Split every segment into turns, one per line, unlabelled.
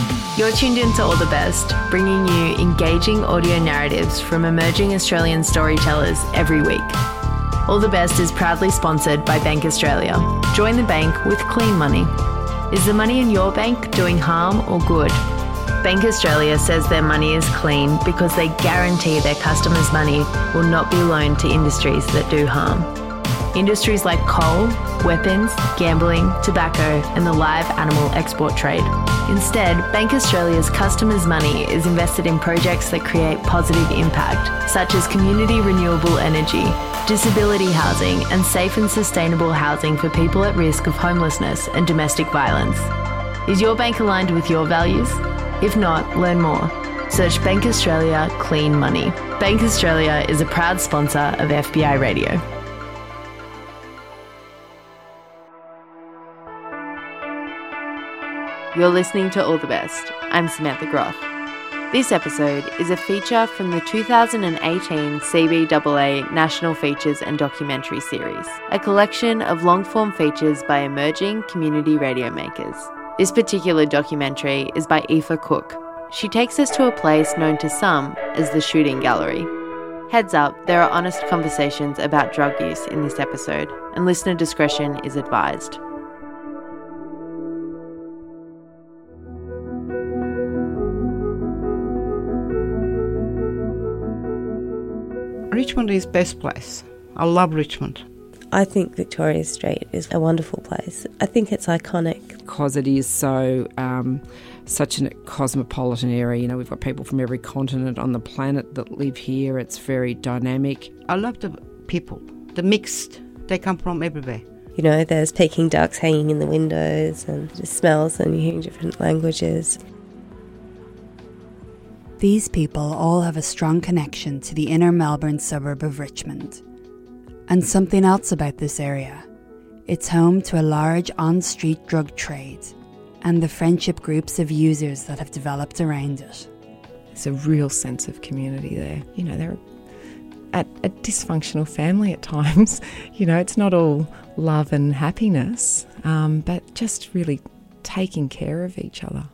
You're tuned into All the Best, bringing you engaging audio narratives from emerging Australian storytellers every week. All the Best is proudly sponsored by Bank Australia. Join the bank with clean money. Is the money in your bank doing harm or good? Bank Australia says their money is clean because they guarantee their customers' money will not be loaned to industries that do harm. Industries like coal, weapons, gambling, tobacco, and the live animal export trade. Instead, Bank Australia's customers' money is invested in projects that create positive impact, such as community renewable energy, disability housing, and safe and sustainable housing for people at risk of homelessness and domestic violence. Is your bank aligned with your values? If not, learn more. Search Bank Australia Clean Money. Bank Australia is a proud sponsor of FBI Radio. You're listening to All the Best. I'm Samantha Groth. This episode is a feature from the 2018 CBAA National Features and Documentary Series, a collection of long-form features by emerging community radio makers. This particular documentary is by Aoife Cook. She takes us to a place known to some as the Shooting Gallery. Heads up, there are honest conversations about drug use in this episode, and listener discretion is advised.
Richmond is best place. I love Richmond.
I think Victoria Street is a wonderful place. I think it's iconic.
Because it is such a cosmopolitan area. You know, we've got people from every continent on the planet that live here. It's very dynamic.
I love the people, the mixed. They come from everywhere.
You know, there's Peking ducks hanging in the windows and the smells, and you're hearing different languages.
These people all have a strong connection to the inner Melbourne suburb of Richmond. And something else about this area. It's home to a large on-street drug trade and the friendship groups of users that have developed around it.
There's a real sense of community there. You know, they're a dysfunctional family at times. You know, it's not all love and happiness, but just really taking care of each other.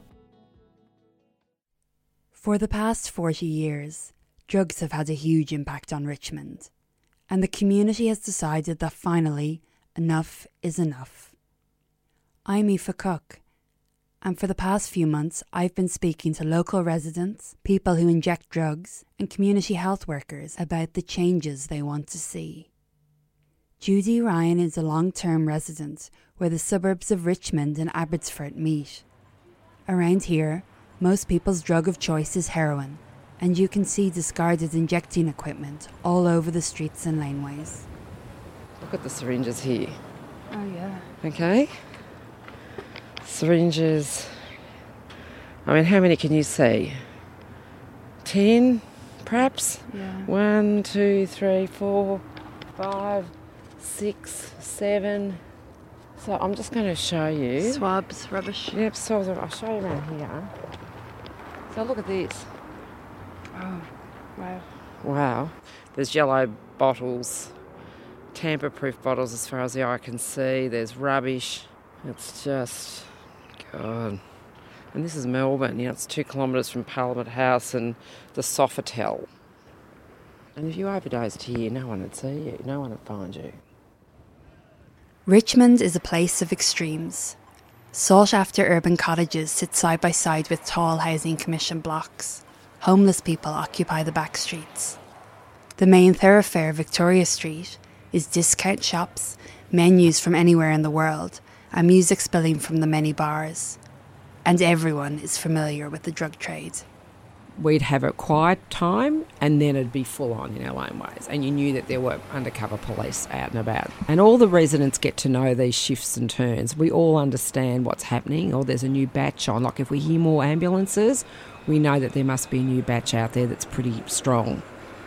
For the past 40 years, drugs have had a huge impact on Richmond, and the community has decided that finally, enough is enough. I'm Aoife Cook, and for the past few months I've been speaking to local residents, people who inject drugs, and community health workers about the changes they want to see. Judy Ryan is a long-term resident where the suburbs of Richmond and Abbotsford meet. Around here, most people's drug of choice is heroin, and you can see discarded injecting equipment all over the streets and laneways.
Look at the syringes here.
Oh yeah.
Okay. Syringes. I mean, how many can you see? 10, perhaps?
Yeah.
1, 2, 3, 4, 5, 6, 7. So I'm just going to show you.
Swabs, rubbish.
Yep, so I'll show you around here. So look at this.
Oh, wow.
Wow. There's yellow bottles, tamper-proof bottles as far as the eye can see. There's rubbish. It's just, God. And this is Melbourne. You know, it's 2 kilometres from Parliament House and the Sofitel. And if you overdosed here, no one would see you. No one would find you.
Richmond is a place of extremes. Sought-after urban cottages sit side by side with tall housing commission blocks. Homeless people occupy the back streets. The main thoroughfare, Victoria Street, is discount shops, menus from anywhere in the world, and music spilling from the many bars. And everyone is familiar with the drug trade.
We'd have a quiet time and then it'd be full on in our laneways, and you knew that there were undercover police out and about. And all the residents get to know these shifts and turns. We all understand what's happening, or there's a new batch on. Like if we hear more ambulances, we know that there must be a new batch out there that's pretty strong.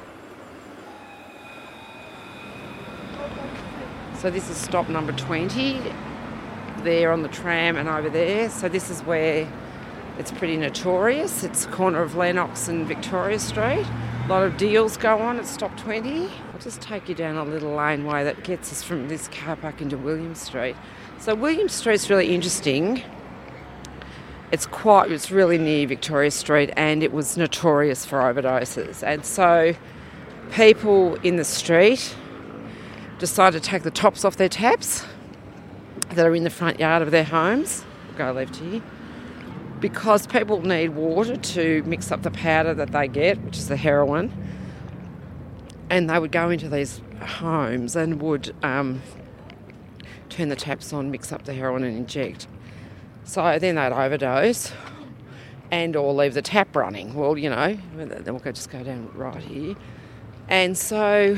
So this is stop number 20, there on the tram and over there. So this is where it's pretty notorious. It's the corner of Lennox and Victoria Street. A lot of deals go on at stop 20. I'll just take you down a little laneway that gets us from this car park into William Street. So William Street's really interesting It's really near Victoria Street, and it was notorious for overdoses. And so people in the street decided to take the tops off their taps that are in the front yard of their homes. Go left here. Because people need water to mix up the powder that they get, which is the heroin. And they would go into these homes and would turn the taps on, mix up the heroin and inject. So then they'd overdose and or leave the tap running. Well, you know, then we'll just go down right here. And so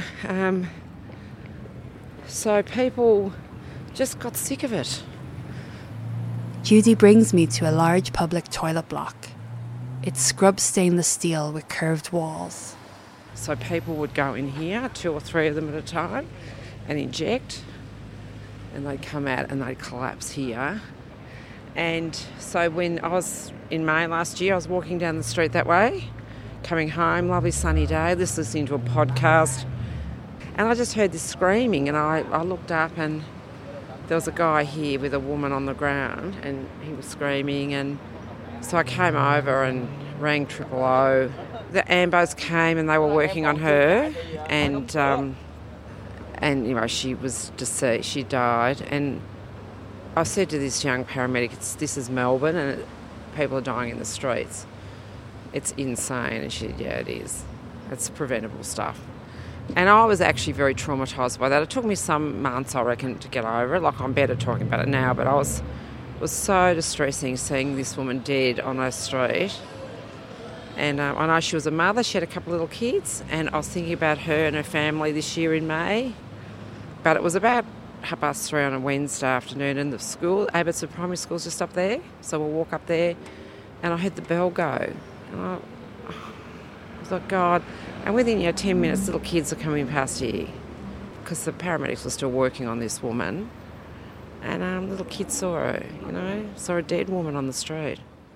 people just got sick of it.
Judy brings me to a large public toilet block. It's scrub stainless steel with curved walls.
So people would go in here, 2 or 3 of them at a time, and inject, and they'd come out and they'd collapse here. And so when I was in May last year, I was walking down the street that way, coming home, lovely sunny day, listening to a podcast, and I just heard this screaming, and I looked up, and there was a guy here with a woman on the ground, and he was screaming, and so I came over and rang 000. The ambos came and they were working on her, and you know, she was deceased, she died, and I said to this young paramedic, this is Melbourne and people are dying in the streets. It's insane. And she said, yeah, it is. It's preventable stuff. And I was actually very traumatised by that. It took me some months, I reckon, to get over it. Like, I'm better talking about it now, but it was so distressing seeing this woman dead on her street. And I know she was a mother. She had a couple of little kids, and I was thinking about her and her family this year in May. But it was about 3:30 on a Wednesday afternoon, and the school, Abbotsford Primary School's just up there, so we'll walk up there, and I heard the bell go, and I was like, God. And within 10 minutes, little kids are coming past here because the paramedics were still working on this woman, and little kids saw her, saw a dead woman on the street.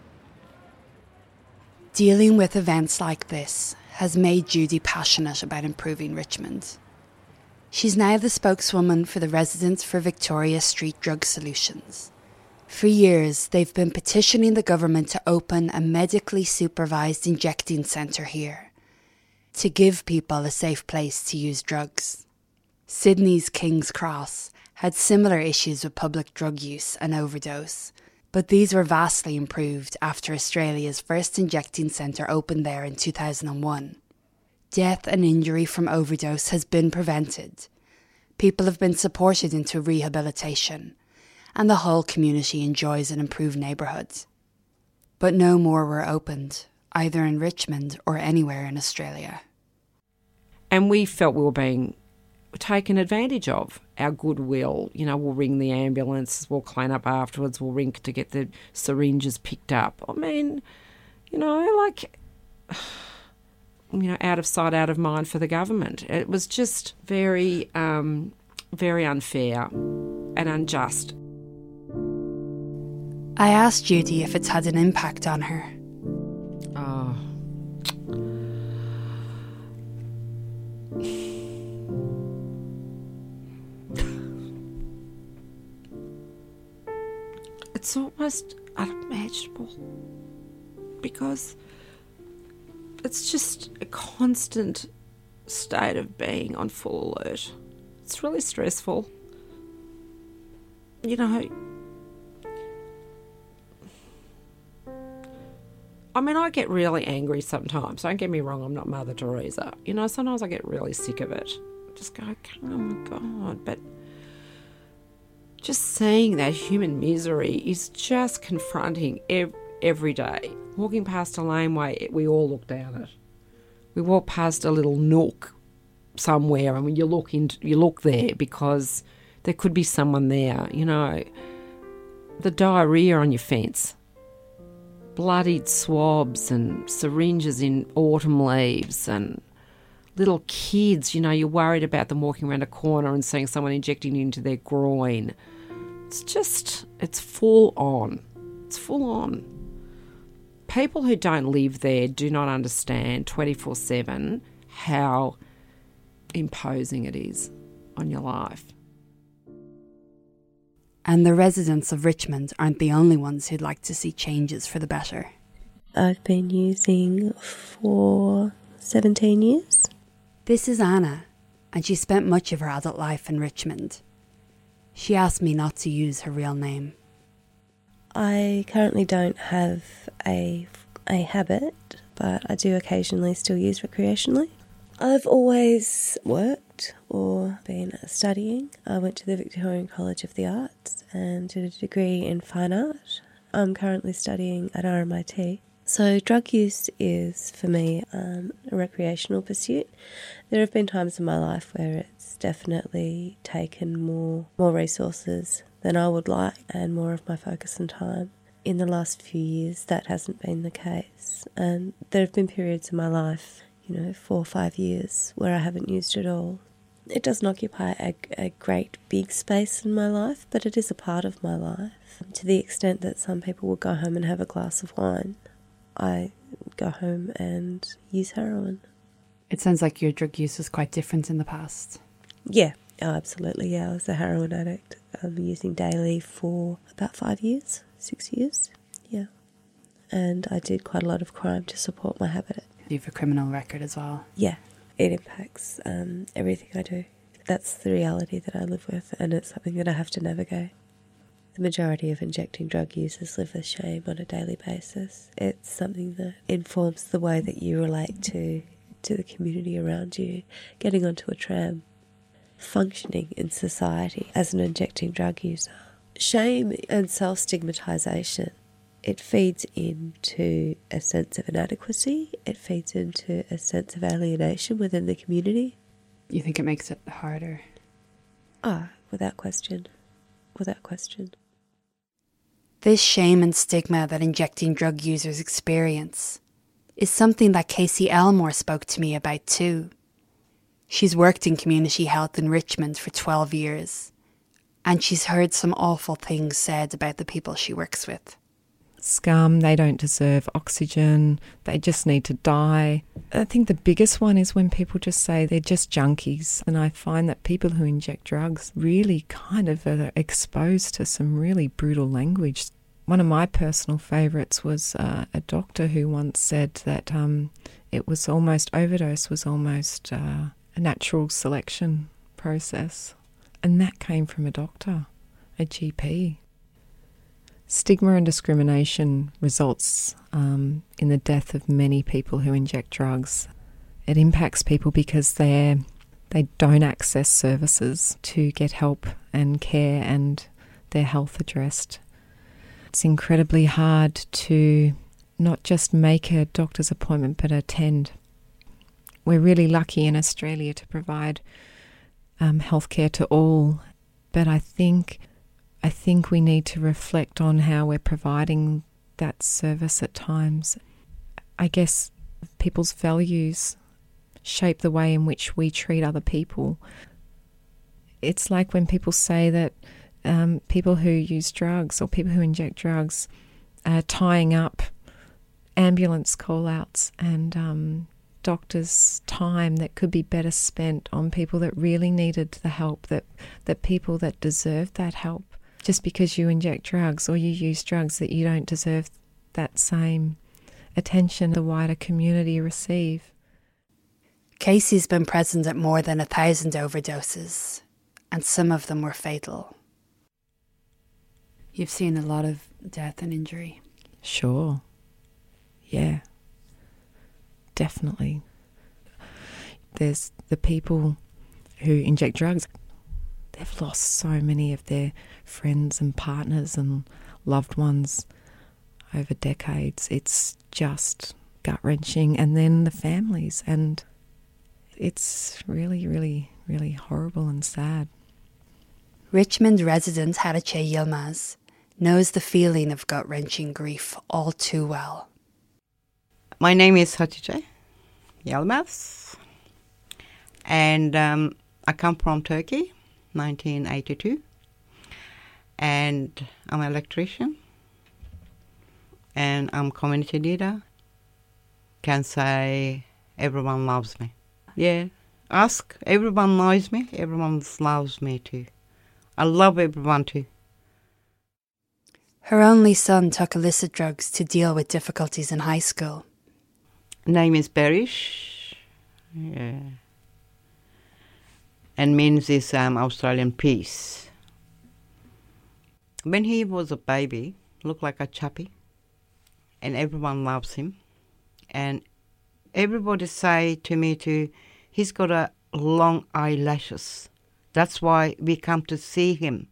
Dealing with events like this has made Judy passionate about improving Richmond. She's now the spokeswoman for the Residents for Victoria Street Drug Solutions. For years, they've been petitioning the government to open a medically supervised injecting centre here, to give people a safe place to use drugs. Sydney's King's Cross had similar issues with public drug use and overdose, but these were vastly improved after Australia's first injecting centre opened there in 2001. Death and injury from overdose has been prevented. People have been supported into rehabilitation, and the whole community enjoys an improved neighbourhood. But no more were opened, either in Richmond or anywhere in Australia.
And we felt we were being taken advantage of. Our goodwill, we'll ring the ambulance, we'll clean up afterwards, we'll ring to get the syringes picked up. I mean, out of sight, out of mind for the government. It was just very, very unfair and unjust.
I asked Judy if it's had an impact on her.
Oh. It's almost unimaginable because it's just a constant state of being on full alert. It's really stressful. I get really angry sometimes. Don't get me wrong, I'm not Mother Teresa. Sometimes I get really sick of it. Just go, oh my God. But just seeing that human misery is just confronting every day. Walking past a laneway, we all look down it. We walk past a little nook somewhere, and when you look there because there could be someone there. The diarrhea on your fence, bloodied swabs and syringes in autumn leaves, and little kids. You're worried about them walking around a corner and seeing someone injecting into their groin. It's full on. It's full on. People who don't live there do not understand 24/7 how imposing it is on your life.
And the residents of Richmond aren't the only ones who'd like to see changes for the better.
I've been using for 17 years.
This is Anna, and she spent much of her adult life in Richmond. She asked me not to use her real name.
I currently don't have a habit, but I do occasionally still use recreationally. I've always worked or been studying. I went to the Victorian College of the Arts and did a degree in fine art. I'm currently studying at RMIT. So drug use is, for me, a recreational pursuit. There have been times in my life where it's definitely taken more resources than I would like and more of my focus and time. In the last few years, that hasn't been the case. And there have been periods in my life, 4 or 5 years, where I haven't used it all. It doesn't occupy a great big space in my life, but it is a part of my life. To the extent that some people will go home and have a glass of wine, I go home and use heroin.
It sounds like your drug use was quite different in the past.
Yeah, absolutely. Yeah, I was a heroin addict. I'm using daily for about 5 years, 6 years. Yeah. And I did quite a lot of crime to support my habit.
You have a criminal record as well.
Yeah, it impacts everything I do. That's the reality that I live with, and it's something that I have to navigate. The majority of injecting drug users live with shame on a daily basis. It's something that informs the way that you relate to the community around you, getting onto a tram, functioning in society as an injecting drug user. Shame and self-stigmatisation, it feeds into a sense of inadequacy, it feeds into a sense of alienation within the community.
You think it makes it harder?
Without question. Without question.
This shame and stigma that injecting drug users experience is something that Casey Elmore spoke to me about too. She's worked in community health in Richmond for 12 years, and she's heard some awful things said about the people she works with.
Scum, they don't deserve oxygen, they just need to die. I think the biggest one is when people just say they're just junkies, and I find that people who inject drugs really kind of are exposed to some really brutal language. One of my personal favourites was a doctor who once said that overdose was almost a natural selection process, and that came from a doctor, a GP. Stigma and discrimination results in the death of many people who inject drugs. It impacts people because they don't access services to get help and care and their health addressed. It's incredibly hard to not just make a doctor's appointment but attend. We're really lucky in Australia to provide healthcare to all, but I think we need to reflect on how we're providing that service at times. I guess people's values shape the way in which we treat other people. It's like when people say that people who use drugs or people who inject drugs are tying up ambulance call-outs and doctors' time that could be better spent on people that really needed the help, that people that deserved that help. Just because you inject drugs or you use drugs, that you don't deserve that same attention the wider community receive.
Casey's been present at more than 1,000 overdoses, and some of them were fatal. You've seen a lot of death and injury.
Sure. Yeah. Definitely. There's the people who inject drugs. They've lost so many of their friends and partners and loved ones over decades. It's just gut-wrenching. And then the families, and it's really, really, really horrible and sad.
Richmond resident Hatice Yilmaz knows the feeling of gut-wrenching grief all too well.
My name is Hatice Yilmaz, and I come from Turkey, 1982, and I'm an electrician, and I'm community leader. Can say everyone loves me. Yeah, ask, everyone knows me, everyone loves me too. I love everyone too.
Her only son took illicit drugs to deal with difficulties in high school.
Name is Barish. Yeah. And means is Australian peace. When he was a baby, looked like a chappy, and everyone loves him. And everybody say to me too, he's got a long eyelashes. That's why we come to see him.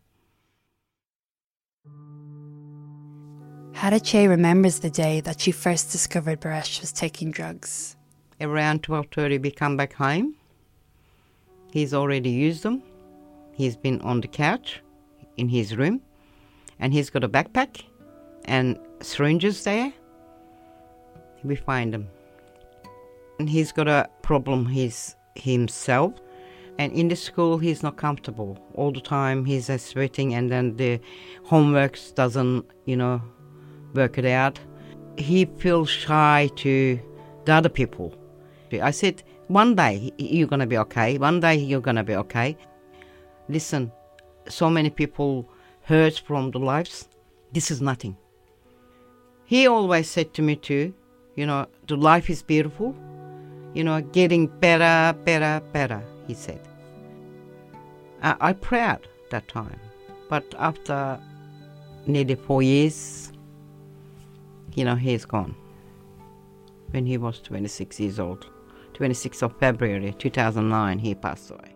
Hatice remembers the day that she first discovered Baresh was taking drugs.
Around 12:30 we come back home. He's already used them. He's been on the couch in his room, and he's got a backpack and syringes there. We find him. And he's got a problem himself. And in the school, he's not comfortable. All the time, he's sweating, and then the homeworks doesn't, work it out. He feels shy to the other people. I said, one day you're going to be okay. One day you're going to be okay. Listen, so many people hurt from the lives. This is nothing. He always said to me too, the life is beautiful. Getting better, better, better, he said. I'm proud that time. But after nearly 4 years, he's gone. When he was 26 years old, 26th of February 2009, he passed away.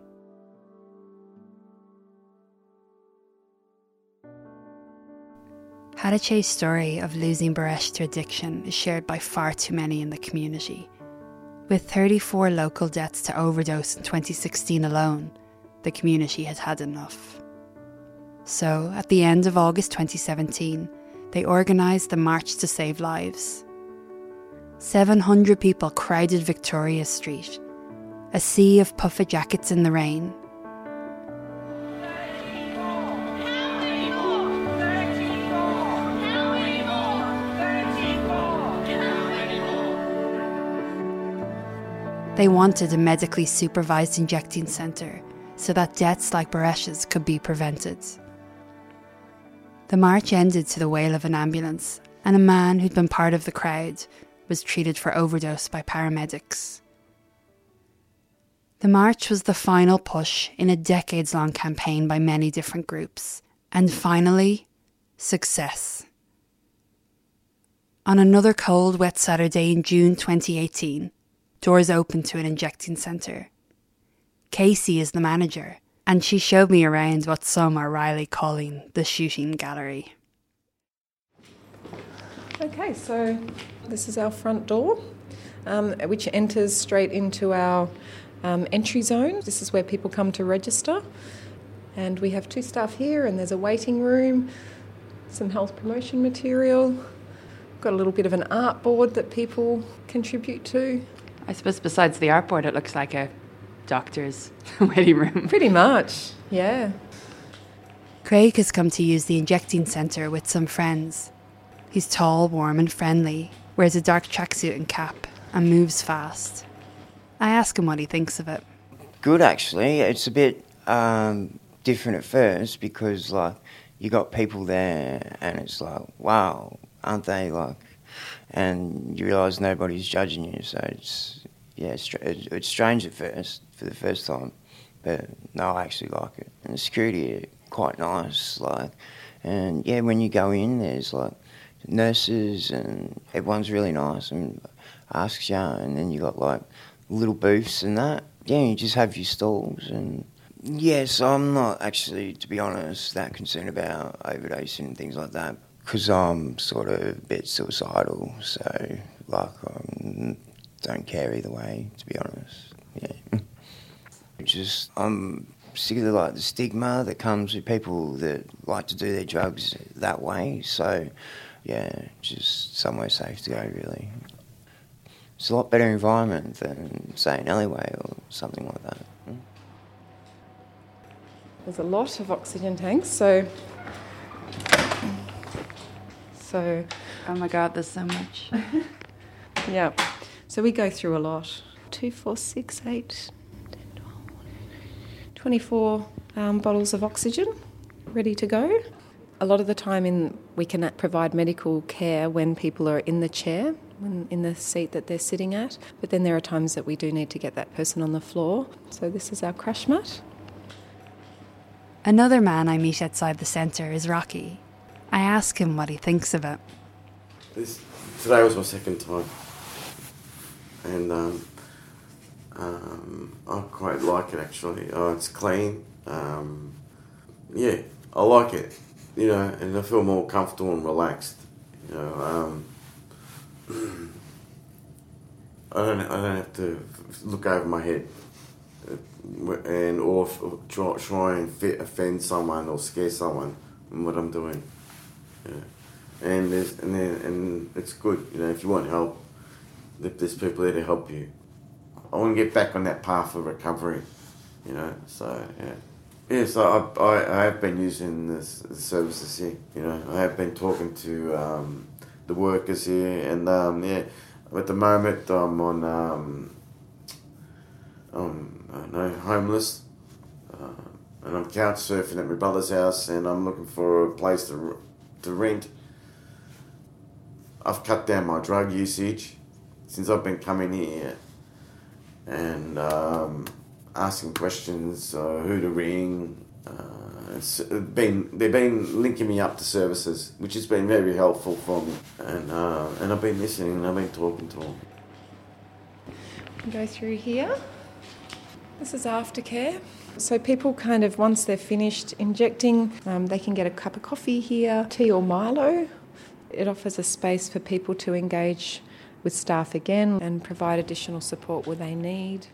Hatice's story of losing Baresh to addiction is shared by far too many in the community. With 34 local deaths to overdose in 2016 alone, the community had had enough. So, at the end of August 2017, they organised the March to Save Lives. 700 people crowded Victoria Street, a sea of puffer jackets in the rain. They wanted a medically supervised injecting centre so that deaths like Baresh's could be prevented. The march ended to the wail of an ambulance, and a man who'd been part of the crowd was treated for overdose by paramedics. The march was the final push in a decades-long campaign by many different groups, and finally, success. On another cold, wet Saturday in June 2018, doors opened to an injecting centre. Casey is the manager, and she showed me around what some are wryly calling the shooting gallery.
Okay, so this is our front door, which enters straight into our entry zone. This is where people come to register. And we have 2 staff here, and there's a waiting room, some health promotion material. Got a little bit of an art board that people contribute to.
I suppose besides the art board, it looks like a doctor's waiting room.
Pretty much, yeah.
Craig has come to use the injecting centre with some friends. He's tall, warm and friendly, wears a dark tracksuit and cap, and moves fast. I ask him what he thinks of it.
Good, actually. It's a bit different at first because, you got people there and it's like, wow, aren't they, and you realise nobody's judging you, so it's strange at first, for the first time, but no, I actually like it. And the security are quite nice, and yeah, when you go in, there's nurses and everyone's really nice and asks you, and then you got little booths and that. Yeah, you just have your stalls, and yes, I'm not actually, to be honest, that concerned about overdosing and things like that, because I'm sort of a bit suicidal, so don't care either way, to be honest. Yeah, I'm sick of the stigma that comes with people that like to do their drugs that way. So yeah, just somewhere safe to go, really. It's a lot better environment than, say, an alleyway or something like that.
There's a lot of oxygen tanks, so
oh my God, there's so much.
Yeah, so we go through a lot. 2, 4, 6, 8, 10, 12, 24 bottles of oxygen ready to go. A lot of the time we can provide medical care when people are in the chair, in the seat that they're sitting at, but then there are times that we do need to get that person on the floor. So this is our crash mat.
Another man I meet outside the centre is Rocky. I ask him what he thinks of it.
Today was my second time, and I quite like it actually. It's clean. Yeah, I like it. You know, and I feel more comfortable and relaxed. You know, I don't have to look over my head or try and offend someone or scare someone in what I'm doing. Yeah. And it's good. You know, if you want help, there's people there to help you. I want to get back on that path of recovery. You know, so yeah. Yeah, so I have been using the services here. You know, I have been talking to the workers here, and yeah, at the moment I'm on homeless, and I'm couch surfing at my brother's house, and I'm looking for a place to rent. I've cut down my drug usage since I've been coming here, and asking questions, who to ring. They've been linking me up to services, which has been very helpful for me. And I've been listening and I've been talking to them.
Go through here. This is aftercare. So people kind of, once they're finished injecting, they can get a cup of coffee here, tea or Milo. It offers a space for people to engage with staff again and provide additional support where they need.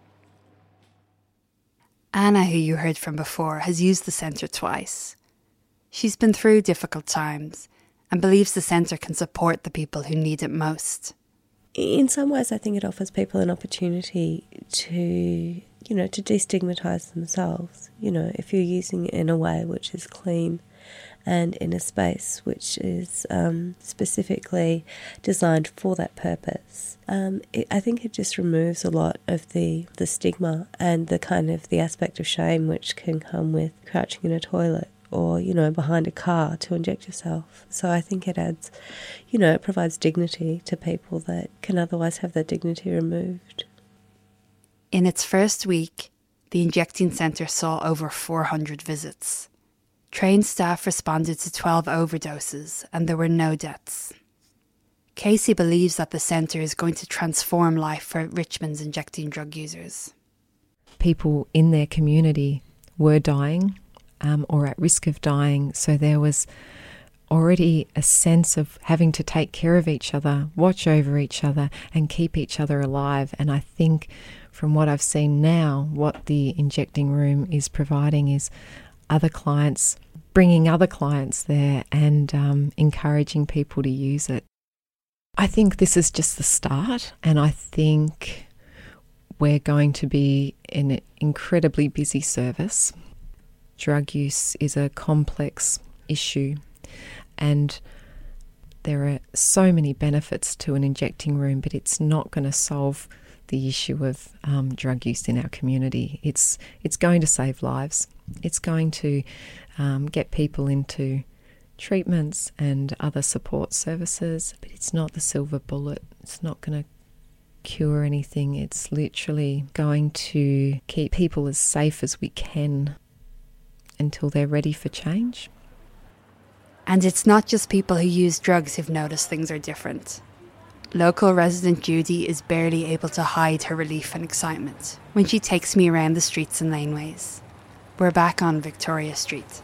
Anna, who you heard from before, has used the centre twice. She's been through difficult times and believes the centre can support the people who need it most.
In some ways, I think it offers people an opportunity to destigmatise themselves. You know, if you're using it in a way which is clean and in a space which is specifically designed for that purpose, I think it just removes a lot of the stigma and the kind of the aspect of shame which can come with crouching in a toilet or, you know, behind a car to inject yourself. So I think it adds, you know, it provides dignity to people that can otherwise have their dignity removed.
In its first week, the injecting centre saw over 400 visits. Trained staff responded to 12 overdoses and there were no deaths. Casey believes that the centre is going to transform life for Richmond's injecting drug users.
People in their community were dying or at risk of dying, so there was already a sense of having to take care of each other, watch over each other and keep each other alive. And I think from what I've seen now, what the injecting room is providing is other clients, bringing other clients there and encouraging people to use it. I think this is just the start, and I think we're going to be an incredibly busy service. Drug use is a complex issue, and there are so many benefits to an injecting room, but it's not going to solve the issue of drug use in our community. It's going to save lives. It's going to get people into treatments and other support services, but it's not the silver bullet. It's not going to cure anything. It's literally going to keep people as safe as we can until they're ready for change.
And it's not just people who use drugs who've noticed things are different. Local resident Judy is barely able to hide her relief and excitement when she takes me around the streets and laneways. We're back on Victoria Street.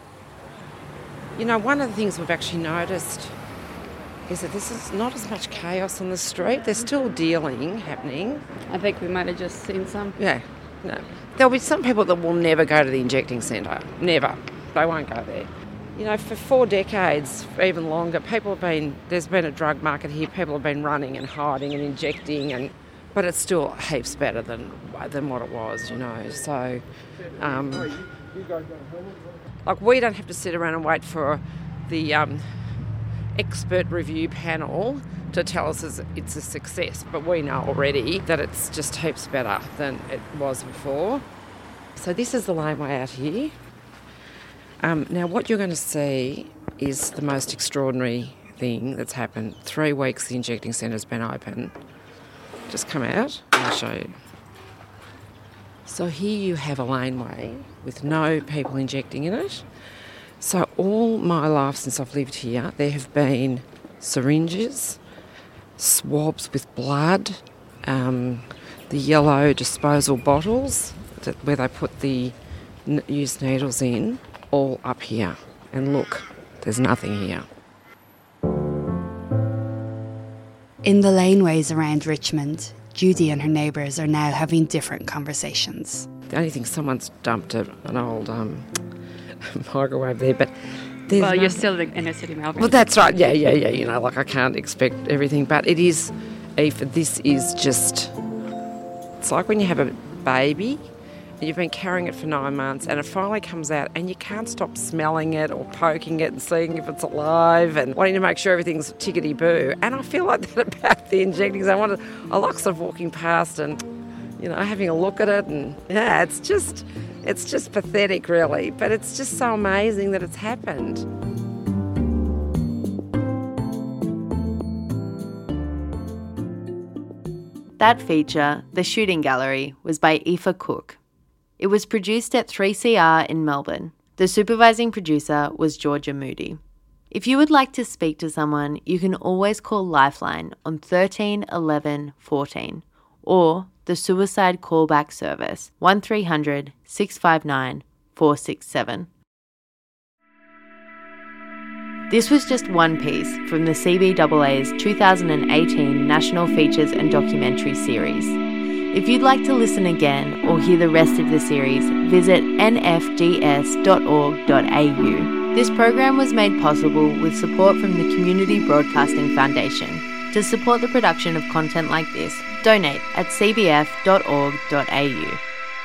You know, one of the things we've actually noticed is that this is not as much chaos on the street. There's still dealing happening.
I think we might have just seen some.
Yeah, no. There'll be some people that will never go to the injecting centre. Never. They won't go there. You know, for 4 decades, even longer, there's been a drug market here. People have been running and hiding and injecting, but it's still heaps better than what it was, you know. So, we don't have to sit around and wait for the expert review panel to tell us it's a success, but we know already that it's just heaps better than it was before. So this is the laneway out here. Now what you're going to see is the most extraordinary thing that's happened. 3 weeks the injecting centre's been open. Just come out and I'll show you. So here you have a laneway with no people injecting in it. So all my life since I've lived here, there have been syringes, swabs with blood, the yellow disposal bottles where they put the used needles in, all up here. And look, there's nothing here.
In the laneways around Richmond, Judy and her neighbours are now having different conversations.
The only thing, someone's dumped an old microwave there, but there's
Well, you're still in inner city Melbourne.
Well, that's right. Yeah. You know, like I can't expect everything, but it is, Aoife, this is just, it's like when you have a baby and you've been carrying it for 9 months and it finally comes out and you can't stop smelling it or poking it and seeing if it's alive and wanting to make sure everything's tickety-boo. And I feel like that about the injecting. I like sort of walking past and, you know, having a look at it, and yeah, it's just pathetic really, but it's just so amazing that it's happened.
That feature, The Shooting Gallery, was by Aoife Cook. It was produced at 3CR in Melbourne. The supervising producer was Georgia Moody. If you would like to speak to someone, you can always call Lifeline on 13 11 14 or the Suicide Callback Service 1300 659 467. This was just one piece from the CBAA's 2018 National Features and Documentary Series. If you'd like to listen again or hear the rest of the series, visit nfds.org.au. This program was made possible with support from the Community Broadcasting Foundation. To support the production of content like this, donate at cbf.org.au.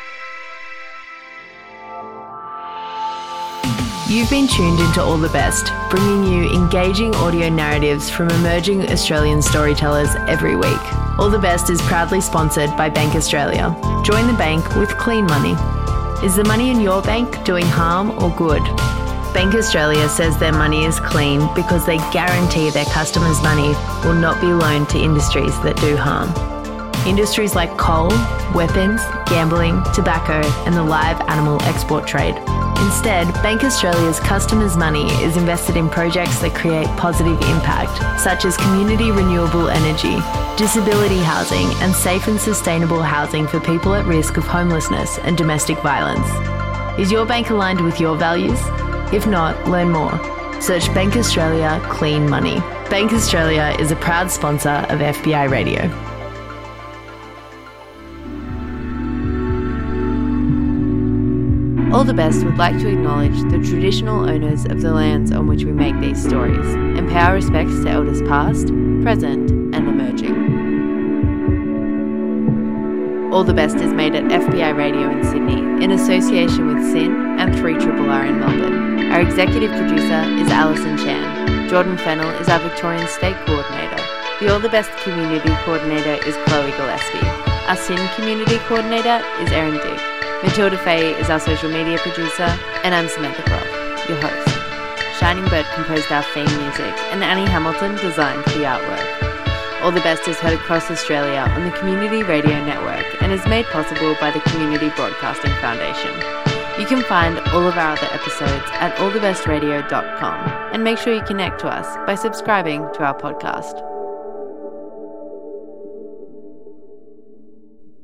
You've been tuned into All the Best, bringing you engaging audio narratives from emerging Australian storytellers every week. All the Best is proudly sponsored by Bank Australia. Join the bank with clean money. Is the money in your bank doing harm or good? Bank Australia says their money is clean because they guarantee their customers' money will not be loaned to industries that do harm. Industries like coal, weapons, gambling, tobacco, and the live animal export trade. Instead, Bank Australia's customers' money is invested in projects that create positive impact, such as community renewable energy, disability housing, and safe and sustainable housing for people at risk of homelessness and domestic violence. Is your bank aligned with your values? If not, learn more. Search Bank Australia Clean Money. Bank Australia is a proud sponsor of FBI Radio. All the Best would like to acknowledge the traditional owners of the lands on which we make these stories and pay our respects to elders past, present, and emerging. All the Best is made at FBI Radio in Sydney in association with SYN and 3RRR in Melbourne. Our executive producer is Alison Chan. Jordan Fennell is our Victorian State Coordinator. The All the Best Community Coordinator is Chloe Gillespie. Our SYN Community Coordinator is Erin Dick. Matilda Fay is our social media producer, and I'm Samantha Groff, your host. Shining Bird composed our theme music, and Annie Hamilton designed the artwork. All the Best is heard across Australia on the Community Radio Network and is made possible by the Community Broadcasting Foundation. You can find all of our other episodes at allthebestradio.com and make sure you connect to us by subscribing to our podcast.